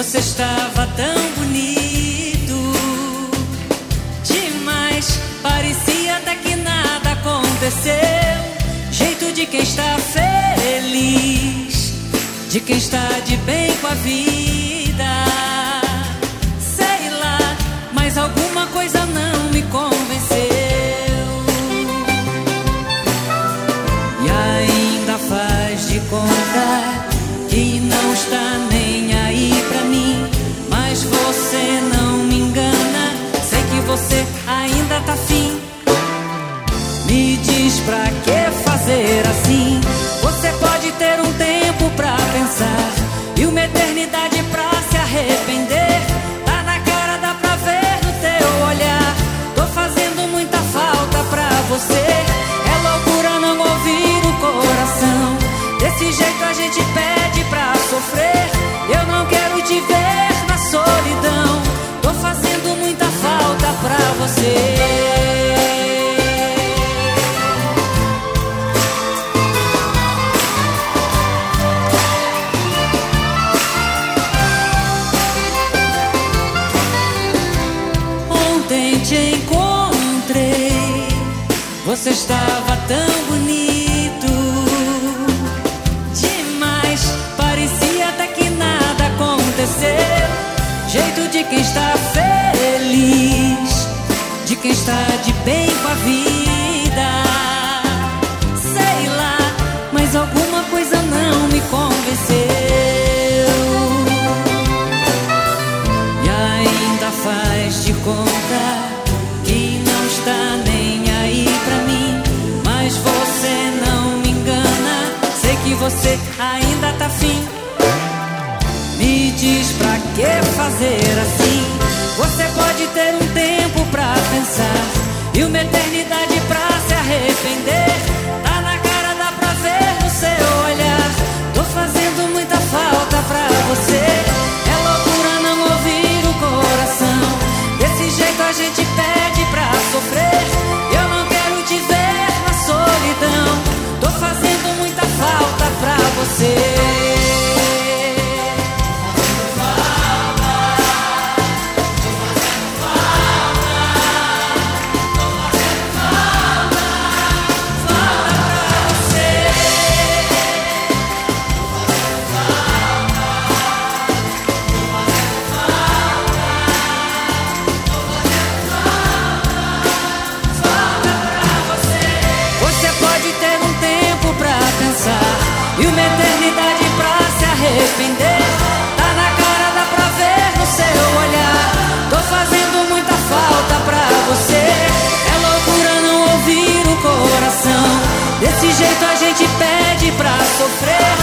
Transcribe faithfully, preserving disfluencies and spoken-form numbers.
Você estava tão bonito demais, parecia até que nada aconteceu. Jeito de quem está feliz, de quem está de bem com a vida. Sei lá, mas alguma coisa não me convenceu. E ainda faz de conta que não está nem aí pra mim, mas você não me engana. Sei que você ainda tá afim. Me diz pra que fazer assim? Você pode ter um tempo pra pensar e uma eternidade pra se arrepender. Tá na cara, dá pra ver no teu olhar. Tô fazendo muita falta pra você. É loucura não ouvir o coração. Desse jeito a gente pede pra sofrer. Eu não quero te ver na solidão. Tô fazendo muita falta pra você. Ontem te encontrei, você estava tão bonito demais, parecia até que nada aconteceu. Jeito de quem está feliz, de quem está de bem com a vida. Sei lá, mas alguma coisa não me convenceu. E ainda faz de conta que não está nem aí pra mim, mas você não me engana. Sei que você ainda tá afim. Me diz pra que fazer assim? Você pode ter um tempo pra pensar e uma eternidade pra se arrepender. Tá na cara, dá pra ver no seu olhar. Tô fazendo muita falta pra você. É loucura não ouvir o coração. Desse jeito a gente pede pra sofrer. Eu não quero te ver na solidão. Tô fazendo muita falta pra você. E uma eternidade pra se arrepender. Tá na cara, dá pra ver no seu olhar. Tô fazendo muita falta pra você. É loucura não ouvir o coração. Desse jeito a gente pede pra sofrer.